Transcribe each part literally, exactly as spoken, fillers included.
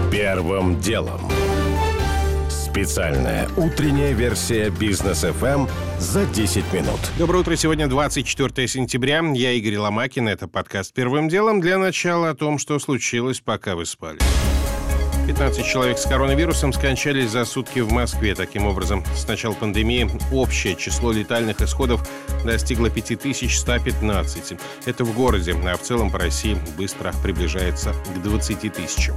Первым делом. Специальная утренняя версия Бизнес эф эм за десять минут. Доброе утро. Сегодня двадцать четвёртое сентября. Я Игорь Ломакин. Это подкаст «Первым делом». Для начала о том, что случилось, пока вы спали. пятнадцать человек с коронавирусом скончались за сутки в Москве. Таким образом, с начала пандемии общее число летальных исходов достигло пять тысяч сто пятнадцать. Это в городе, а в целом по России быстро приближается к двадцати тысячам.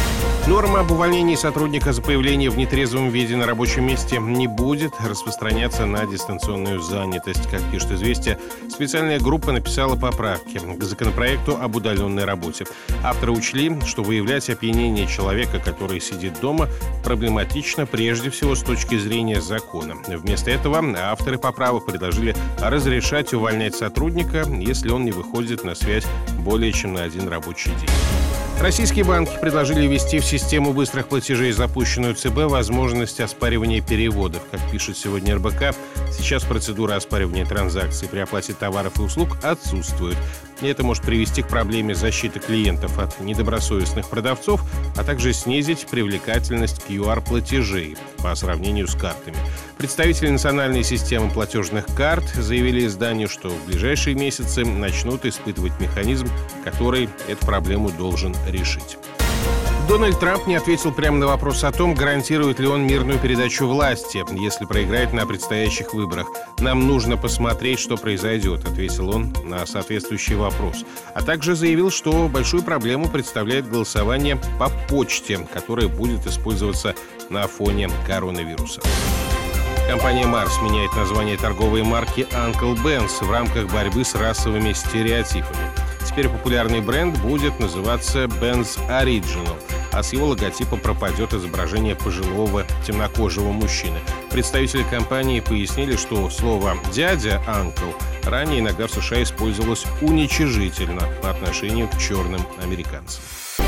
Норма об увольнении сотрудника за появление в нетрезвом виде на рабочем месте не будет распространяться на дистанционную занятость. Как пишет «Известия», специальная группа написала поправки к законопроекту об удаленной работе. Авторы учли, что выявлять опьянение человека, который сидит дома, проблематично прежде всего с точки зрения закона. Вместо этого авторы поправок предложили разрешать увольнять сотрудника, если он не выходит на связь более чем на один рабочий день. Российские банки предложили ввести в систему быстрых платежей, запущенную ЦБ, возможность оспаривания переводов. Как пишет сегодня эр бэ ка, сейчас процедура оспаривания транзакций при оплате товаров и услуг отсутствует. И это может привести к проблеме защиты клиентов от недобросовестных продавцов, а также снизить привлекательность ку ар-платежей по сравнению с картами. Представители национальной системы платежных карт заявили изданию, что в ближайшие месяцы начнут испытывать механизм, который эту проблему должен решить. Дональд Трамп не ответил прямо на вопрос о том, гарантирует ли он мирную передачу власти, если проиграет на предстоящих выборах. «Нам нужно посмотреть, что произойдет», — ответил он на соответствующий вопрос. А также заявил, что большую проблему представляет голосование по почте, которое будет использоваться на фоне коронавируса. Компания Марс меняет название торговой марки Uncle Ben's в рамках борьбы с расовыми стереотипами. Теперь популярный бренд будет называться Ben's Original, а с его логотипа пропадет изображение пожилого темнокожего мужчины. Представители компании пояснили, что слово «дядя», «uncle» ранее иногда в США использовалось уничижительно по отношению к черным американцам.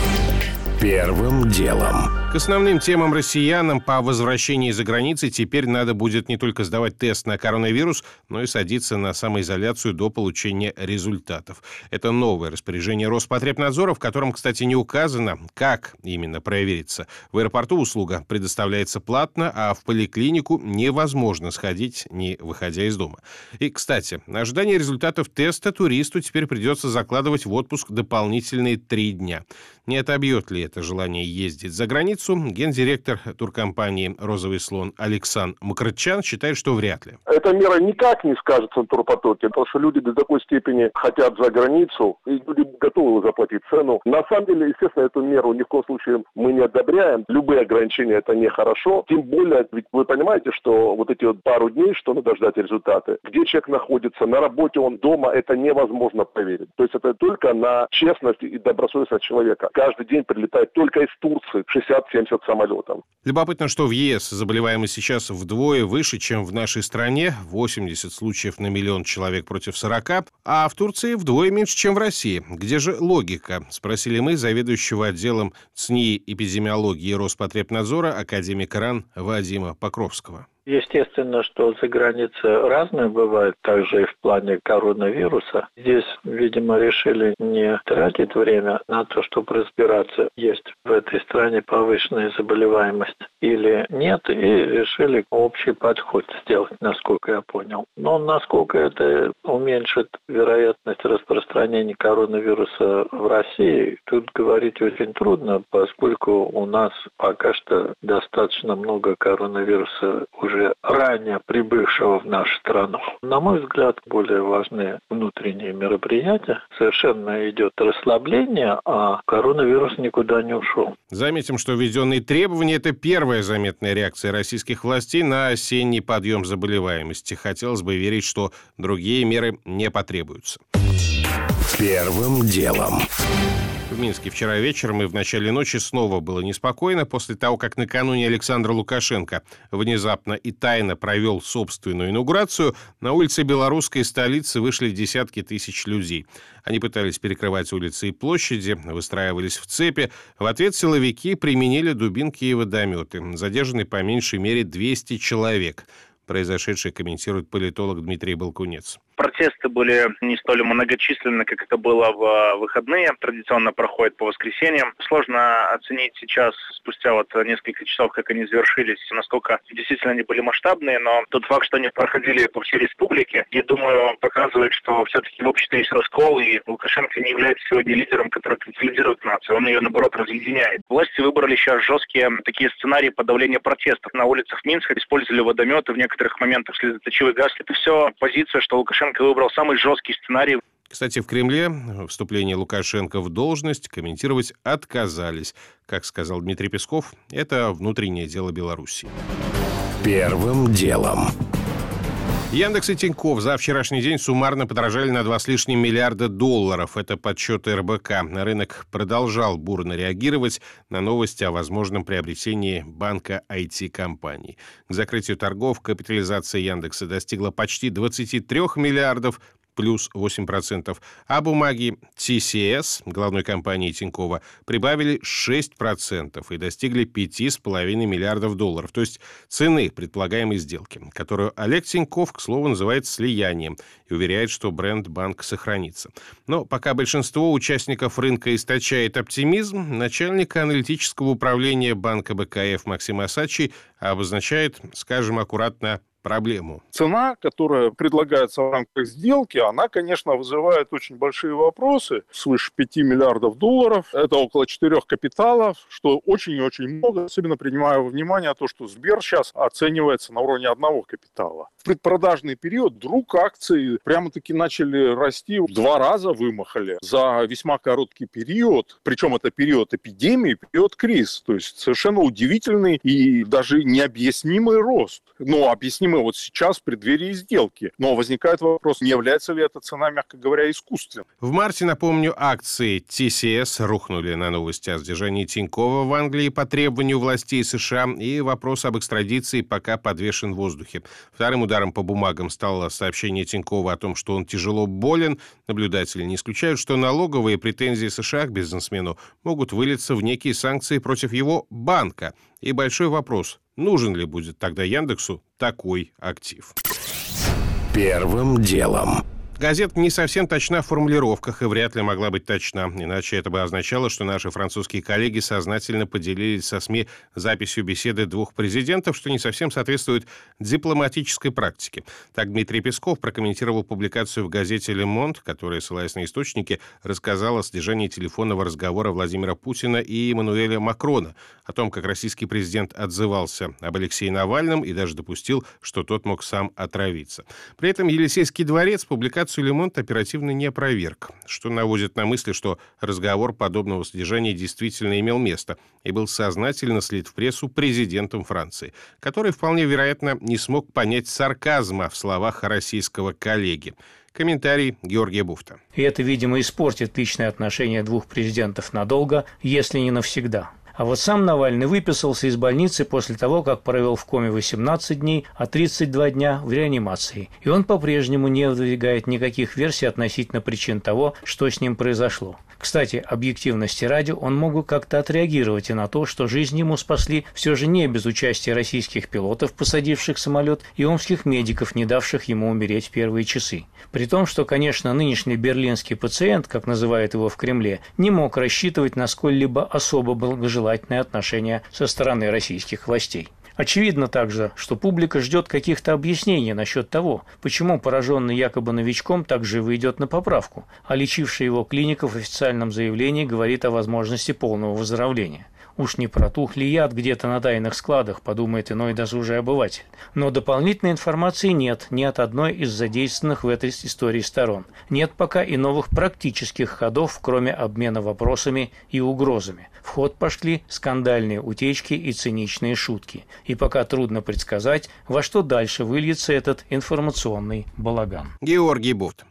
Первым делом. К основным темам россиянам по возвращении из-за границы теперь надо будет не только сдавать тест на коронавирус, но и садиться на самоизоляцию до получения результатов. Это новое распоряжение Роспотребнадзора, в котором, кстати, не указано, как именно провериться. В аэропорту услуга предоставляется платно, а в поликлинику невозможно сходить, не выходя из дома. И, кстати, на ожидание результатов теста туристу теперь придется закладывать в отпуск дополнительные три дня. Не отобьет ли это желание ездить за границу? Гендиректор туркомпании «Розовый слон» Александр Макрытчан считает, что вряд ли. Эта мера никак не скажется на турпотоке, потому что люди до такой степени хотят за границу, и люди готовы заплатить цену. На самом деле, естественно, эту меру ни в коем случае мы не одобряем. Любые ограничения — это нехорошо. Тем более, ведь вы понимаете, что вот эти вот пару дней, что надо ждать результаты, где человек находится, на работе он, дома, это невозможно проверить. То есть это только на честность и добросовестность человека. Каждый день прилетает только из Турции шестьдесят-семьдесят самолетов. Любопытно, что в е эс заболеваемость сейчас вдвое выше, чем в нашей стране. восемьдесят случаев на миллион человек против сорока. А в Турции вдвое меньше, чем в России. Где же логика? Спросили мы заведующего отделом ЦНИ эпидемиологии Роспотребнадзора академика РАН Вадима Покровского. Естественно, что за границей разное бывает, также и в плане коронавируса. Здесь, видимо, решили не тратить время на то, чтобы разбираться, есть в этой стране повышенная заболеваемость или нет, и решили общий подход сделать, насколько я понял. Но насколько это уменьшит вероятность распространения коронавируса в России, тут говорить очень трудно, поскольку у нас пока что достаточно много коронавируса уже ранее прибывшего в нашу страну. На мой взгляд, более важные внутренние мероприятия. Совершенно идет расслабление, а коронавирус никуда не ушел. Заметим, что введенные требования – это первая заметная реакция российских властей на осенний подъем заболеваемости. Хотелось бы верить, что другие меры не потребуются. Первым делом. В Минске вчера вечером и в начале ночи снова было неспокойно после того, как накануне Александр Лукашенко внезапно и тайно провел собственную инаугурацию. На улице белорусской столицы вышли десятки тысяч людей. Они пытались перекрывать улицы и площади, выстраивались в цепи. В ответ силовики применили дубинки и водометы. Задержаны по меньшей мере двести человек. Произошедшее комментирует политолог Дмитрий Балкунец. Протесты были не столь многочисленны, как это было в выходные. Традиционно проходят по воскресеньям. Сложно оценить сейчас, спустя вот несколько часов, как они завершились, насколько действительно они были масштабные, но тот факт, что они проходили по всей республике, я думаю, показывает, что все-таки в обществе есть раскол, и Лукашенко не является сегодня лидером, который консолидирует нацию. Он ее, наоборот, разъединяет. Власти выбрали сейчас жесткие такие сценарии подавления протестов. На улицах Минска использовали водометы, в некоторых моментах слезоточивый газ. Это все позиция, что Лукашенко выбрал самый жесткий сценарий. Кстати, в Кремле вступление Лукашенко в должность комментировать отказались. Как сказал Дмитрий Песков, это внутреннее дело Беларуси. Первым делом. Яндекс и Тинькофф за вчерашний день суммарно подорожали на два с лишним миллиарда долларов. Это подсчеты эр бэ ка. Рынок продолжал бурно реагировать на новости о возможном приобретении банка ай ти-компаний. К закрытию торгов капитализация Яндекса достигла почти двадцати трёх миллиардов, плюс восемь процентов, а бумаги ти си эс, главной компании Тинькова, прибавили шесть процентов и достигли пяти с половиной миллиардов долларов, то есть цены предполагаемой сделки, которую Олег Тинькофф, к слову, называет слиянием и уверяет, что бренд банк сохранится. Но пока большинство участников рынка источает оптимизм, начальник аналитического управления банка бэ ка эф Максим Осадчий обозначает, скажем аккуратно, проблему. Цена, которая предлагается в рамках сделки, она, конечно, вызывает очень большие вопросы. Свыше пяти миллиардов долларов. Это около четырех капиталов, что очень и очень много, особенно принимая во внимание то, что Сбер сейчас оценивается на уровне одного капитала. В предпродажный период вдруг акции прямо-таки начали расти, в два раза вымахали за весьма короткий период. Причем это период эпидемии, период кризиса. То есть совершенно удивительный и даже необъяснимый рост. Но объясним мы вот сейчас в преддверии сделки. Но возникает вопрос, не является ли эта цена, мягко говоря, искусственной. В марте, напомню, акции ти си эс рухнули на новости о сдержании Тинькова в Англии по требованию властей США, и вопрос об экстрадиции пока подвешен в воздухе. Вторым ударом по бумагам стало сообщение Тинькова о том, что он тяжело болен. Наблюдатели не исключают, что налоговые претензии США к бизнесмену могут вылиться в некие санкции против его банка. И большой вопрос, нужен ли будет тогда Яндексу такой актив? Первым делом. Газета не совсем точна в формулировках и вряд ли могла быть точна. Иначе это бы означало, что наши французские коллеги сознательно поделились со СМИ записью беседы двух президентов, что не совсем соответствует дипломатической практике. Так Дмитрий Песков прокомментировал публикацию в газете «Ле Монд», которая, ссылаясь на источники, рассказала о содержании телефонного разговора Владимира Путина и Эммануэля Макрона, о том, как российский президент отзывался об Алексее Навальном и даже допустил, что тот мог сам отравиться. При этом Елисейский дворец публикацию «Ле Монд» оперативно не опроверг, что наводит на мысли, что разговор подобного содержания действительно имел место и был сознательно слит в прессу президентом Франции, который, вполне вероятно, не смог понять сарказма в словах российского коллеги. Комментарий Георгия Буфта. И это, видимо, испортит личные отношения двух президентов надолго, если не навсегда. А вот сам Навальный выписался из больницы после того, как провел в коме восемнадцать дней, а тридцать два дня в реанимации. И он по-прежнему не выдвигает никаких версий относительно причин того, что с ним произошло. Кстати, объективности ради, он мог бы как-то отреагировать и на то, что жизнь ему спасли все же не без участия российских пилотов, посадивших самолет, и омских медиков, не давших ему умереть в первые часы. При том, что, конечно, нынешний берлинский пациент, как называют его в Кремле, не мог рассчитывать на сколь-либо особо благожелательное отношение со стороны российских властей. Очевидно также, что публика ждет каких-то объяснений насчет того, почему пораженный якобы новичком так живо идет на поправку, а лечившая его клиника в официальном заявлении говорит о возможности полного выздоровления. Уж не протух ли яд где-то на тайных складах, подумает иной досужий обыватель. Но дополнительной информации нет ни от одной из задействованных в этой истории сторон. Нет пока и новых практических ходов, кроме обмена вопросами и угрозами. В ход пошли скандальные утечки и циничные шутки. И пока трудно предсказать, во что дальше выльется этот информационный балаган. Георгий Буфт.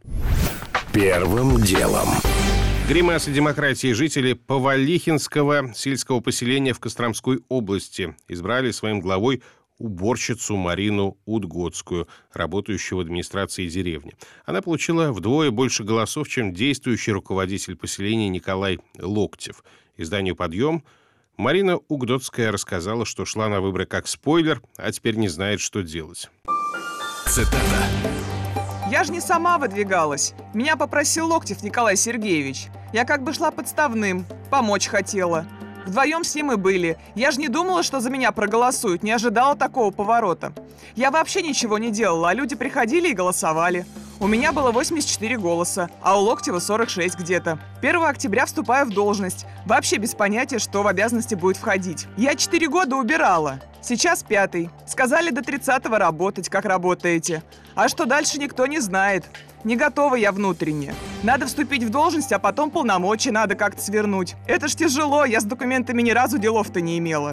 Первым делом. Гримаса демократии жители Повалихинского сельского поселения в Костромской области избрали своим главой уборщицу Марину Удгодскую, работающую в администрации деревни. Она получила вдвое больше голосов, чем действующий руководитель поселения Николай Локтев. Изданию «Подъем» Марина Удгодская рассказала, что шла на выборы как спойлер, а теперь не знает, что делать. Цитата. Я же не сама выдвигалась. Меня попросил Локтев Николай Сергеевич. Я как бы шла подставным, помочь хотела. Вдвоем с ним и были. Я же не думала, что за меня проголосуют, не ожидала такого поворота. Я вообще ничего не делала, а люди приходили и голосовали. У меня было восемьдесят четыре голоса, а у Локтева сорок шесть где-то. первого октября вступаю в должность. Вообще без понятия, что в обязанности будет входить. Я четыре года убирала. Сейчас пятый. Сказали до тридцатого работать, как работаете. А что дальше, никто не знает. Не готова я внутренне. Надо вступить в должность, а потом полномочия надо как-то свернуть. Это ж тяжело, я с документами ни разу делов-то не имела.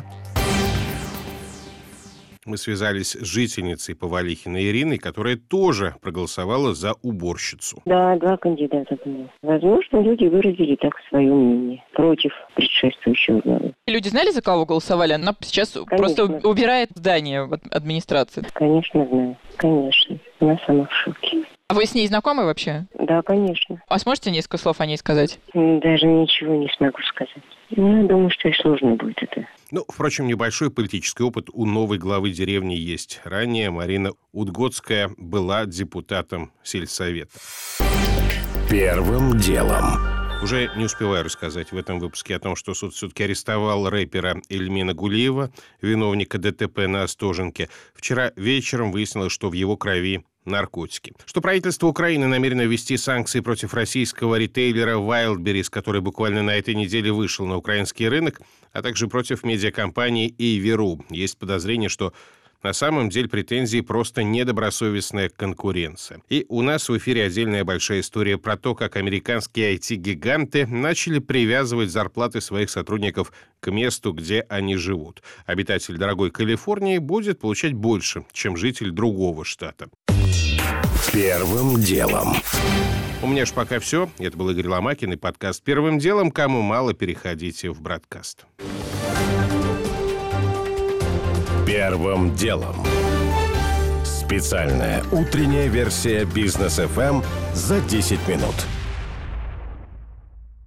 Мы связались с жительницей Повалихина Ириной, которая тоже проголосовала за уборщицу. Да, два кандидата было. Возможно, люди выразили так свое мнение против предшествующего главы. Люди знали, за кого голосовали? Она сейчас Конечно. Просто убирает здание администрации. Конечно, знаю. Конечно. Она сама в шоке. А вы с ней знакомы вообще? Да, конечно. А сможете несколько слов о ней сказать? Даже ничего не смогу сказать. Ну, я думаю, что и сложно будет это. Ну, впрочем, небольшой политический опыт у новой главы деревни есть. Ранее Марина Удгодская была депутатом сельсовета. Первым делом. Уже не успеваю рассказать в этом выпуске о том, что суд все-таки арестовал рэпера Эльмина Гулиева, виновника ДТП на Остоженке. Вчера вечером выяснилось, что в его крови наркотики. Что правительство Украины намерено ввести санкции против российского ритейлера Wildberries, который буквально на этой неделе вышел на украинский рынок, а также против медиакомпании Эйверу. Есть подозрение, что на самом деле претензии просто недобросовестная конкуренция. И у нас в эфире отдельная большая история про то, как американские ай ти-гиганты начали привязывать зарплаты своих сотрудников к месту, где они живут. Обитатель дорогой Калифорнии будет получать больше, чем житель другого штата. Первым делом. У меня ж пока все. Это был Игорь Ломакин и подкаст «Первым делом». Кому мало, переходите в Бродкаст. Первым делом. Специальная утренняя версия «Бизнес эф эм» за десять минут.